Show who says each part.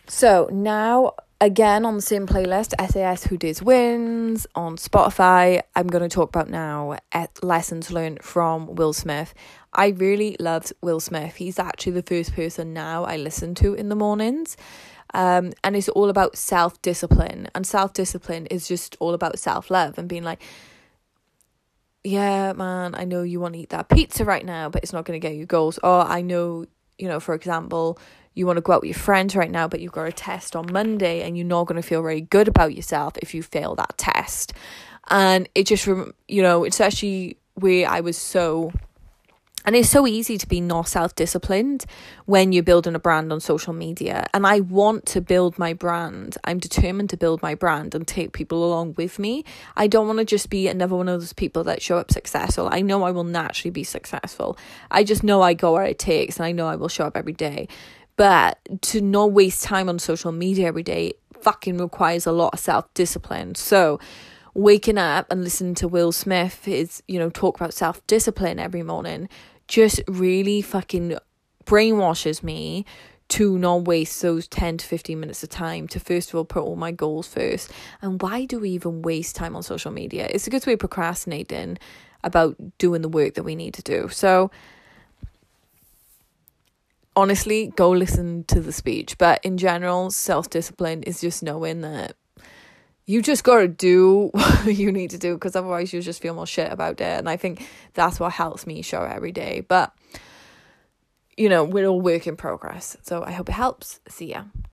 Speaker 1: So now, again, on the same playlist, SAS Who Dares Wins on Spotify, I'm going to talk about now lessons learned from Will Smith. I really loved Will Smith. He's actually the first person now I listen to in the mornings. And it's all about self-discipline. And self-discipline is just all about self-love and being like, yeah, man, I know you want to eat that pizza right now, but it's not going to get you goals. Or I know, for example, you want to go out with your friends right now, but you've got a test on Monday and you're not going to feel very good about yourself if you fail that test. And it just, it's actually where I was so... And it's so easy to be not self-disciplined when you're building a brand on social media. And I want to build my brand. I'm determined to build my brand and take people along with me. I don't want to just be another one of those people that show up successful. I know I will naturally be successful. I just know I go where it takes and I know I will show up every day. But to not waste time on social media every day fucking requires a lot of self-discipline. So waking up and listening to Will Smith talk about self-discipline every morning just really fucking brainwashes me to not waste those 10 to 15 minutes of time to first of all put all my goals first. And why do we even waste time on social media? It's a good way of procrastinating about doing the work that we need to do. So honestly, go listen to the speech. But in general, self-discipline is just knowing that you just got to do what you need to do, because otherwise you'll just feel more shit about it. And I think that's what helps me show every day. But, we're all work in progress. So I hope it helps. See ya.